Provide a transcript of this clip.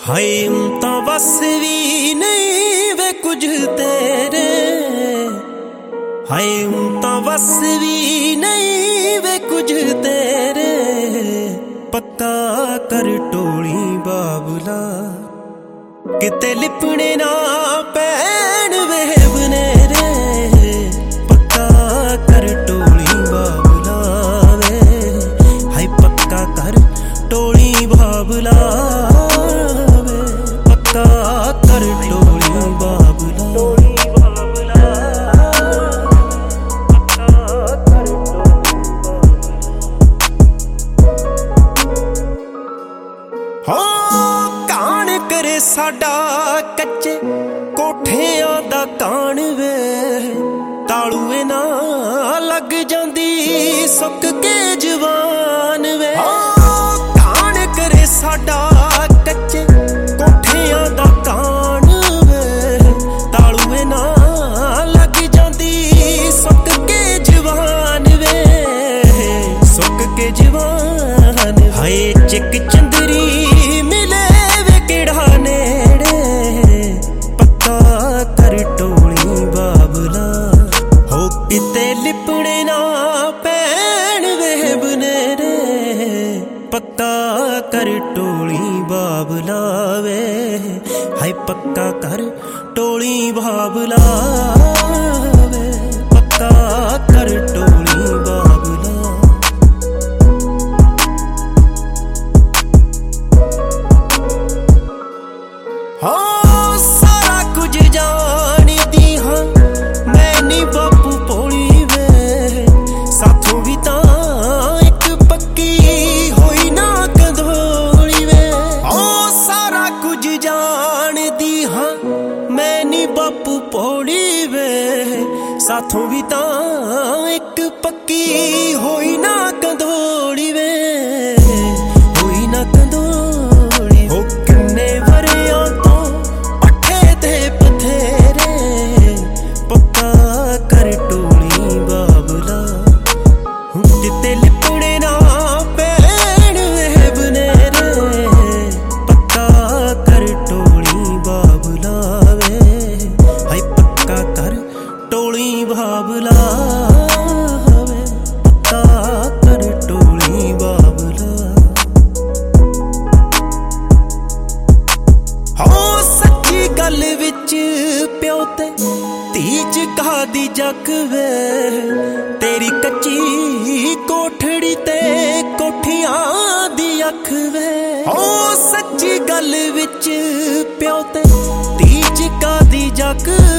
हाय तो बस भी नहीं वे कुछ तेरे, हाय तो बस भी नहीं वे कुछ तेरे। पक्का कर टोली बाबुला किते लिपने ना पैन वे बनेरे। पक्का कर टोली बाबुला वे, हाय पक्का कर टोली बाबुला वे, पक्का कर टोली बाबुला। करे साडा कच्चे कोठियां दा कान वे, तालूए ना लग जांदी सुक के जवान वे। कान करे साडा कच्चे कोठियां दा कान वे, तालूए ना लग जांदी सुक के जवान वे, सुक के जवान। हाय चिक चंदरी लिपने ना पैन वे बनेरे। पक्का कर टोली बाबुला वे, हाय पक्का कर टोली बाबुला वे, पक्का कर टोली बाबुला। हाँ सारा कुछ जानी दी हाँ मैं नी बापू पोली वे, साथों भी तां एक पक्की होई ना कंधोली वे। ओ सारा कुछ जान दी हाँ मैं नी बापू पोली वे, साथों भी तां एक पक्की होई ना कंधोली वे, होई ना कंधोली। हो किन्ने वरियां तो पट्ठे ते पथेरे, पक्का कर टोली बाबुला किते लिपने ना पैन वे बनेरे। पक्का कर टोली बाबुला वे, हाय पक्का कर टोली बाबुला वे, पक्का कर टोली बाबुला। हो सच्ची गल विच प्यो ते तीज का दी जग वे, तेरी कच्ची कोठड़ी ते कोठियां दी अख वे। हो सच्ची गल विच प्यो ते तीज का दी जग